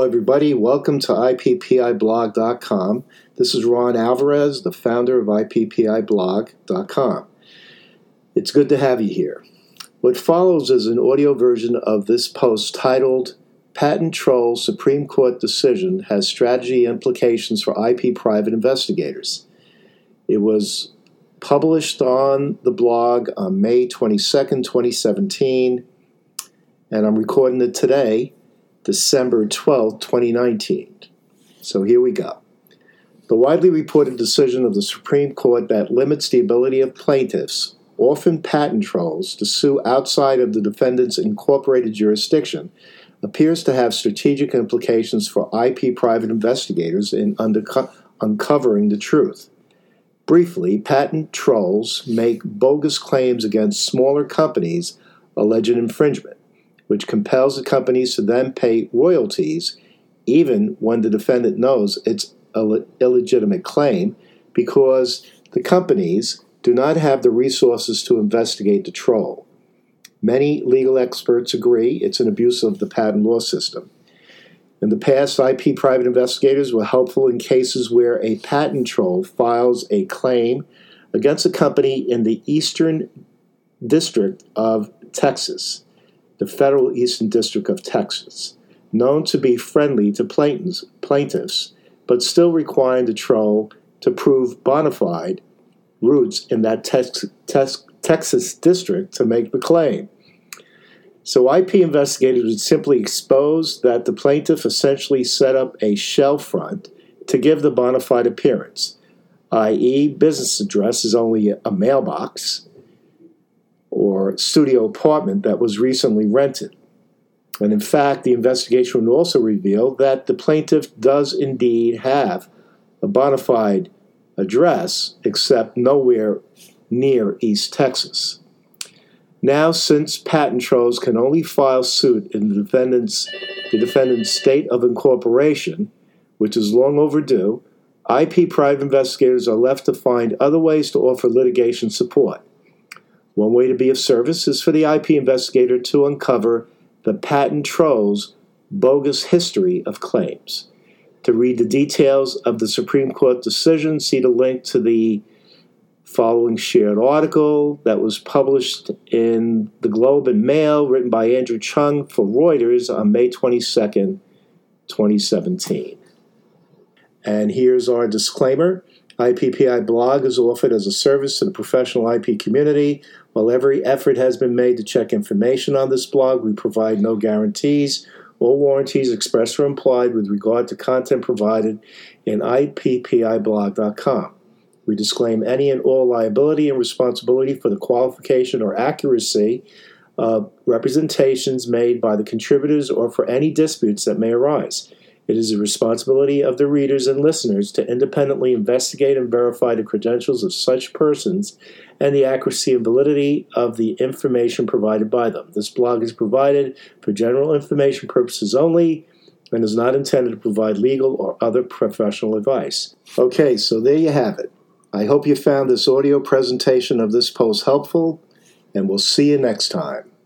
everybody. Welcome to IPPIblog.com. This is Ron Alvarez, the founder of IPPIblog.com. It's good to have you here. What follows is an audio version of this post titled, Patent Troll Supreme Court Decision Has Strategy Implications for IP Private Investigators. It was published on the blog on May 22nd, 2017, and I'm recording it today, December 12, 2019. So here we go. The widely reported decision of the Supreme Court that limits the ability of plaintiffs, often patent trolls, to sue outside of the defendant's incorporated jurisdiction appears to have strategic implications for IP private investigators in uncovering the truth. Briefly, patent trolls make bogus claims against smaller companies alleging infringement, which compels the companies to then pay royalties even when the defendant knows it's an illegitimate claim because the companies do not have the resources to investigate the troll. Many legal experts agree it's an abuse of the patent law system. In the past, IP private investigators were helpful in cases where a patent troll files a claim against a company in the Eastern District of Texas, the Federal Eastern District of Texas, known to be friendly to plaintiffs, but still requiring the troll to prove bona fide roots in that Texas district to make the claim. So IP investigators would simply expose that the plaintiff essentially set up a shell front to give the bona fide appearance, i.e. business address is only a mailbox or studio apartment that was recently rented. And in fact, the investigation would also reveal that the plaintiff does indeed have a bona fide address, except nowhere near East Texas. Now, since patent trolls can only file suit in the defendant's state of incorporation, which is long overdue, IP private investigators are left to find other ways to offer litigation support. One way to be of service is for the IP investigator to uncover the patent troll's bogus history of claims. To read the details of the Supreme Court decision, see the link to the following shared article that was published in the Globe and Mail, written by Andrew Chung for Reuters on May 22nd, 2017. And here's our disclaimer. IPPI Blog is offered as a service to the professional IP community. While every effort has been made to check information on this blog, we provide no guarantees or warranties expressed or implied with regard to content provided in IPPIblog.com. We disclaim any and all liability and responsibility for the qualification or accuracy of representations made by the contributors or for any disputes that may arise. It is the responsibility of the readers and listeners to independently investigate and verify the credentials of such persons and the accuracy and validity of the information provided by them. This blog is provided for general information purposes only and is not intended to provide legal or other professional advice. Okay, so there you have it. I hope you found this audio presentation of this post helpful, and we'll see you next time.